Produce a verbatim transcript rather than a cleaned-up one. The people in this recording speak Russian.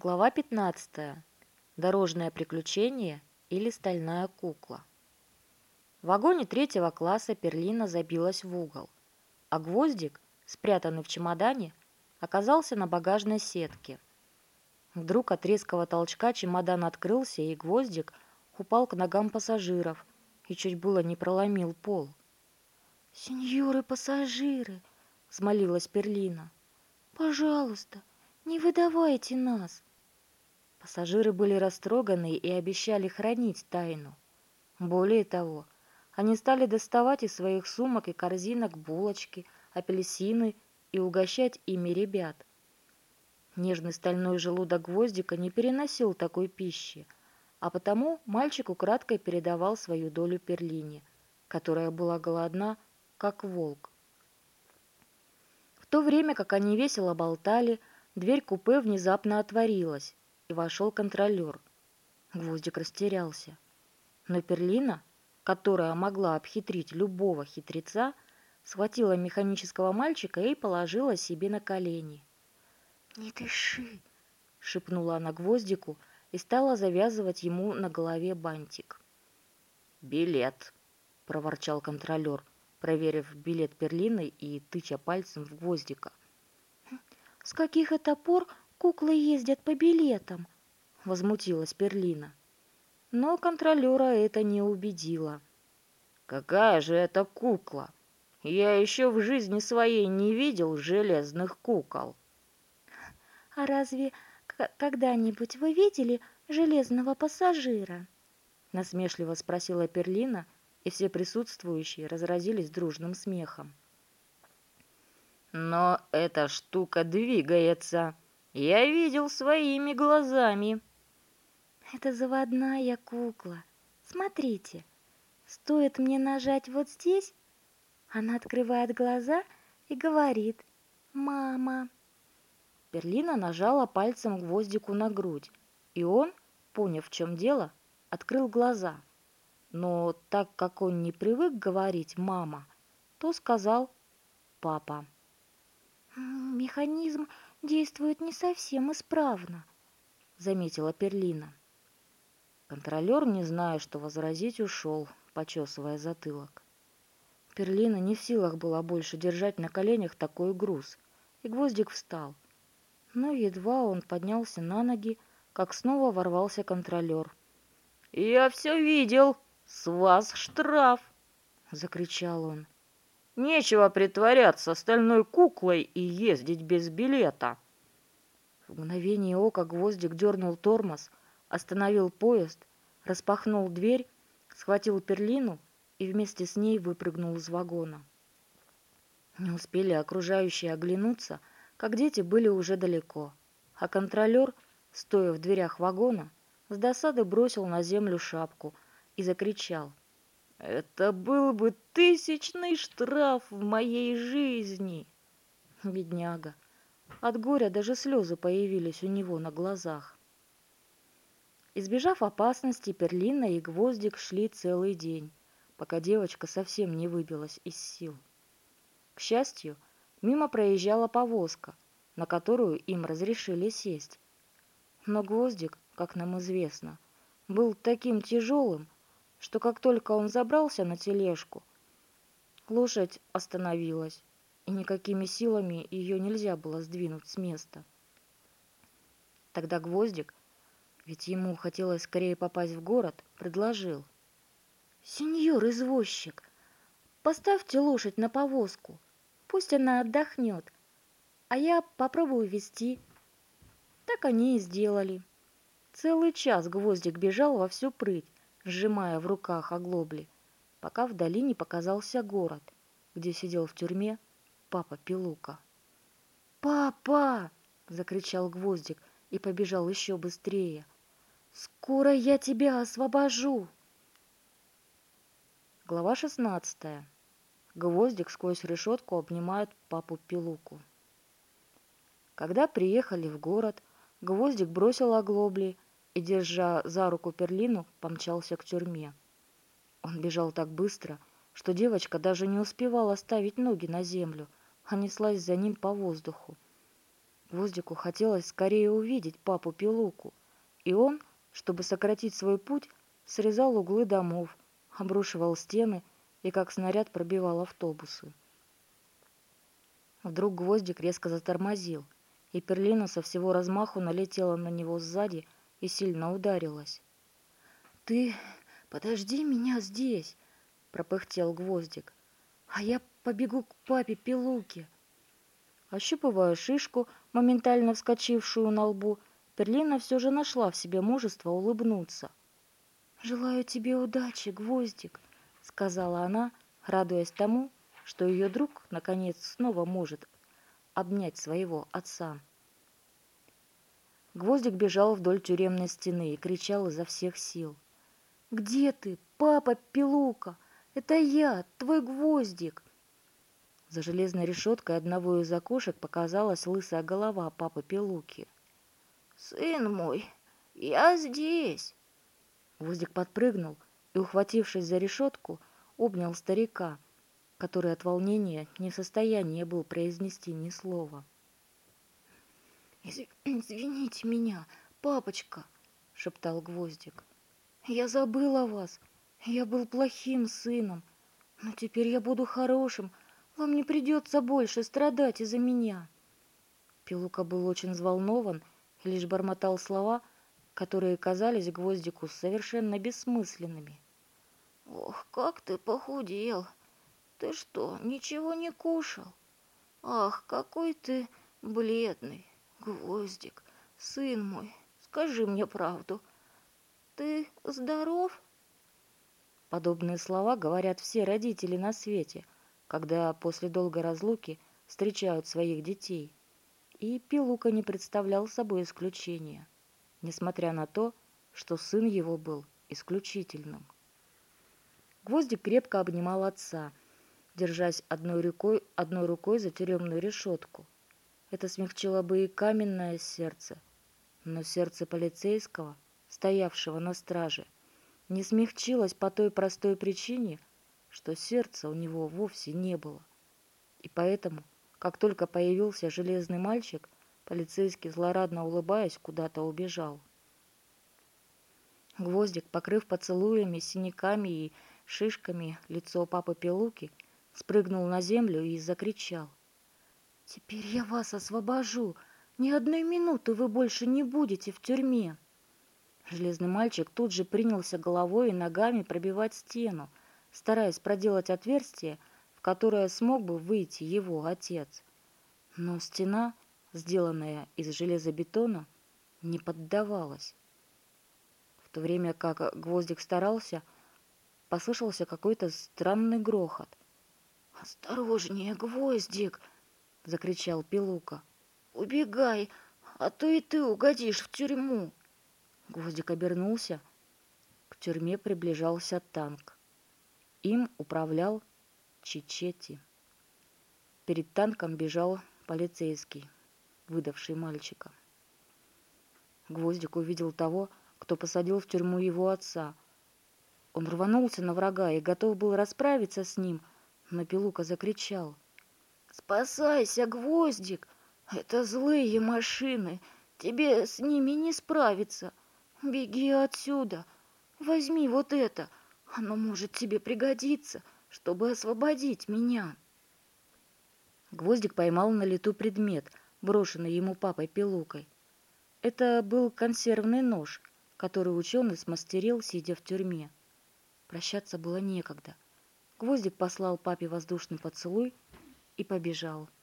Глава пятнадцатая. Дорожное приключение или стальная кукла. В вагоне третьего класса Перлина забилась в угол, а Гвоздик, спрятанный в чемодане, оказался на багажной сетке. Вдруг от резкого толчка чемодан открылся, и Гвоздик упал к ногам пассажиров и чуть было не проломил пол. «Сеньоры пассажиры!» — взмолилась Перлина. «Пожалуйста, не выдавайте нас!» Пассажиры были растроганы и обещали хранить тайну. Более того, они стали доставать из своих сумок и корзинок булочки, апельсины и угощать ими ребят. Нежный стальной желудок Гвоздика не переносил такой пищи, а потому мальчик украдкой передавал свою долю Перлине, которая была голодна, как волк. В то время как они весело болтали, дверь купе внезапно отворилась, и вошел контролер. Гвоздик растерялся. Но Перлина, которая могла обхитрить любого хитреца, схватила механического мальчика и положила себе на колени. «Не дыши!» — шепнула она Гвоздику и стала завязывать ему на голове бантик. «Билет!» — проворчал контролер, проверив билет Перлины и тыча пальцем в Гвоздика. «С каких это пор куклы ездят по билетам?» — возмутилась Перлина. Но контролера это не убедило. «Какая же это кукла? Я еще в жизни своей не видел железных кукол». «А разве когда-нибудь вы видели железного пассажира?» — насмешливо спросила Перлина, и все присутствующие разразились дружным смехом. «Но эта штука двигается. Я видел своими глазами». «Это заводная кукла. Смотрите, стоит мне нажать вот здесь, она открывает глаза и говорит: «Мама». Перлина нажала пальцем Гвоздику на грудь, и он, поняв, в чем дело, открыл глаза. Но так как он не привык говорить «мама», то сказал «папа». «Механизм действует не совсем исправно», — заметила Перлина. Контролер, не зная, что возразить, ушел, почесывая затылок. Перлина не в силах была больше держать на коленях такой груз, и Гвоздик встал. Но едва он поднялся на ноги, как снова ворвался контролер. «Я все видел! С вас штраф!» — закричал он. «Нечего притворяться стальной куклой и ездить без билета!» В мгновение ока Гвоздик дернул тормоз, остановил поезд, распахнул дверь, схватил Перлину и вместе с ней выпрыгнул из вагона. Не успели окружающие оглянуться, как дети были уже далеко, а контролер, стоя в дверях вагона, с досады бросил на землю шапку и закричал: «Это был бы тысячный штраф в моей жизни!» Бедняга! От горя даже слезы появились у него на глазах. Избежав опасности, Перлина и Гвоздик шли целый день, пока девочка совсем не выбилась из сил. К счастью, мимо проезжала повозка, на которую им разрешили сесть. Но Гвоздик, как нам известно, был таким тяжелым, что как только он забрался на тележку, лошадь остановилась, и никакими силами ее нельзя было сдвинуть с места. Тогда Гвоздик, ведь ему хотелось скорее попасть в город, предложил: «Сеньор извозчик, поставьте лошадь на повозку, пусть она отдохнет, а я попробую везти». Так они и сделали. Целый час Гвоздик бежал во всю прыть, сжимая в руках оглобли, пока вдали не показался город, где сидел в тюрьме папа Пилука. «Папа!» — закричал Гвоздик и побежал еще быстрее. «Скоро я тебя освобожу!» Глава шестнадцатая. Гвоздик сквозь решетку обнимает папу Пилуку. Когда приехали в город, Гвоздик бросил оглобли и, держа за руку Перлину, помчался к тюрьме. Он бежал так быстро, что девочка даже не успевала ставить ноги на землю, а неслась за ним по воздуху. Гвоздику хотелось скорее увидеть папу Пилуку, и он, чтобы сократить свой путь, срезал углы домов, обрушивал стены и как снаряд пробивал автобусы. Вдруг Гвоздик резко затормозил, и Перлина со всего размаху налетела на него сзади и сильно ударилась. «Ты подожди меня здесь!» — пропыхтел Гвоздик. «А я побегу к папе Пилуке!» Ощупывая шишку, моментально вскочившую на лбу, Перлина все же нашла в себе мужество улыбнуться. «Желаю тебе удачи, Гвоздик», — сказала она, радуясь тому, что ее друг, наконец, снова может обнять своего отца. Гвоздик бежал вдоль тюремной стены и кричал изо всех сил. «Где ты, папа Пилука? Это я, твой Гвоздик!» За железной решеткой одного из окошек показалась лысая голова папы Пилуки. «Сын мой, я здесь!» Гвоздик подпрыгнул и, ухватившись за решетку, обнял старика, который от волнения не в состоянии был произнести ни слова. «Извините меня, папочка!» — шептал Гвоздик. «Я забыл о вас. Я был плохим сыном. Но теперь я буду хорошим. Вам не придется больше страдать из-за меня». Пилука был очень взволнован и лишь бормотал слова, которые казались Гвоздику совершенно бессмысленными. «Ох, как ты похудел! Ты что, ничего не кушал? Ах, какой ты бледный, Гвоздик, сын мой, скажи мне правду. Ты здоров?» Подобные слова говорят все родители на свете, когда после долгой разлуки встречают своих детей. И Пилука не представлял собой исключения, несмотря на то, что сын его был исключительным. Гвоздик крепко обнимал отца, держась одной рукой, одной рукой за тюремную решетку. Это смягчило бы и каменное сердце, но сердце полицейского, стоявшего на страже, не смягчилось по той простой причине, что сердца у него вовсе не было. И поэтому, как только появился железный мальчик, полицейский, злорадно улыбаясь, куда-то убежал. Гвоздик, покрыв поцелуями, синяками и шишками лицо папы Пилуки, спрыгнул на землю и закричал. «Теперь я вас освобожу! Ни одной минуты вы больше не будете в тюрьме!» Железный мальчик тут же принялся головой и ногами пробивать стену, стараясь проделать отверстие, в которое смог бы выйти его отец. Но стена, сделанная из железобетона, не поддавалась. В то время как Гвоздик старался, послышался какой-то странный грохот. «Осторожнее, Гвоздик!» — закричал Пилука. «Убегай, а то и ты угодишь в тюрьму!» Гвоздик обернулся. К тюрьме приближался танк. Им управлял Чичети. Перед танком бежал полицейский, выдавший мальчика. Гвоздик увидел того, кто посадил в тюрьму его отца. Он рванулся на врага и готов был расправиться с ним, но Пилука закричал. «Спасайся, Гвоздик! Это злые машины! Тебе с ними не справиться! Беги отсюда! Возьми вот это! Оно может тебе пригодиться, чтобы освободить меня!» Гвоздик поймал на лету предмет, брошенный ему папой Пилукой. Это был консервный нож, который ученый смастерил, сидя в тюрьме. Прощаться было некогда. Гвоздик послал папе воздушный поцелуй и побежал.